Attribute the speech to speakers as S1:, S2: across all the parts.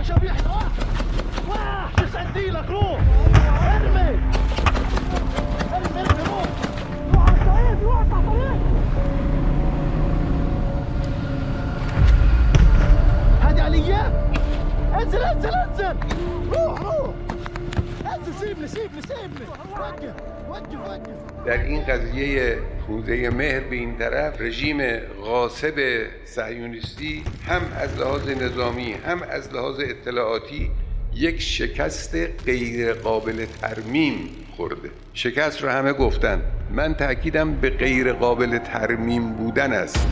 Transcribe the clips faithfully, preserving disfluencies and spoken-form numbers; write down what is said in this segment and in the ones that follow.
S1: شبيح واحد واحد تسعد لك روح ارمي ارمي ارمي روح روح على الطريق روح على الطريق هادي عليا انزل انزل انزل روح روح انزل سيبني سيبني سيبني وقف وقف وقف.
S2: در این قضیه حوزه مهر به این طرف رژیم غاصب صهیونیستی هم از لحاظ نظامی هم از لحاظ اطلاعاتی یک شکست غیر قابل ترمیم خورده. شکست رو همه گفتن، من تأکیدم به غیر قابل ترمیم بودن است.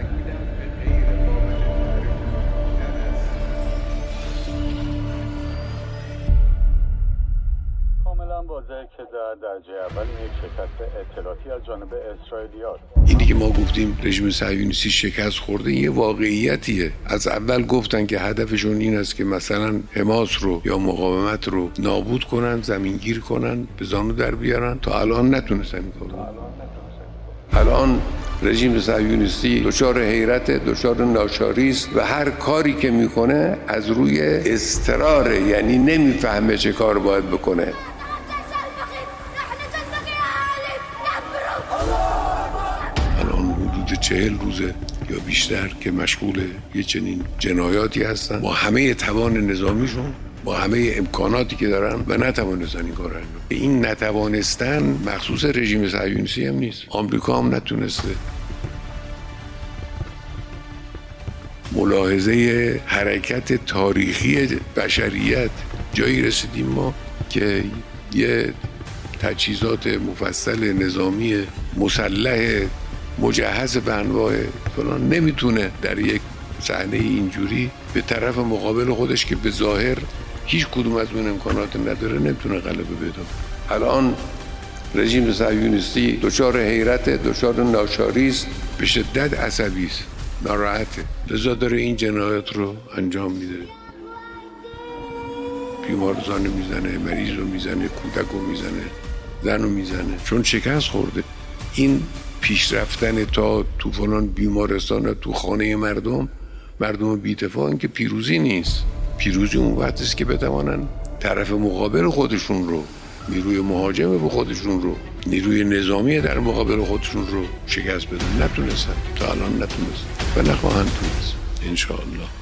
S3: که در درجه اول یک شکست اطلاعاتی از جانب اسرائیلیات.
S2: اینی که ما گفتیم رژیم صهیونیستی شکست خورده یه واقعیتیه. از اول گفتن که هدفشون این است که مثلا حماس رو یا مقاومت رو نابود کنن، زمینگیر کنن، به زانو در بیارن. تا الان نتونستن این کارو. الان رژیم صهیونیستی دچار حیرت، دچار ناچاری است و هر کاری که میکنه از روی اضطرار، یعنی نمیفهمه چه کار باید بکنه. چهل روزه یا بیشتر که مشغول یه چنین جنایاتی هستن با همه توان نظامیشون، با همه امکاناتی که دارن و نتوانستن این کار انجام. این نتوانستن مخصوص رژیم صهیونیستی هم نیست، آمریکا هم نتونسته. ملاحظه حرکت تاریخی بشریت جایی رسیدیم ما که یه تجهیزات مفصل نظامی مسلح مجهز به انواع فلان نمیتونه در یک صحنه اینجوری به طرف مقابل خودش که به ظاهر هیچ کدوم از اون امکانات نداره نمیتونه غلبه بده. الان رژیم صهیونیستی دچار حیرت، دچار ناچاری است، به شدت عصبی است، ناراحته، لذا داره این جنایات رو انجام میده. بیمارزان میزنه، مریض رو میزنه، کودک رو میزنه، زن رو میزنه، چون شکست خورده. این پیش رفتن تا تو فلان بیمارستان، تو خانه مردم، مردم بی‌دفاع، که پیروزی نیست. پیروزی اون وقتی است که بتوانن طرف مقابل خودشون رو، نیروی مهاجم به خودشون رو، نیروی نظامی در مقابل خودشون رو شکست بدن. نتونستن، تا الان نتونستن و نخواهند تونست انشاءالله.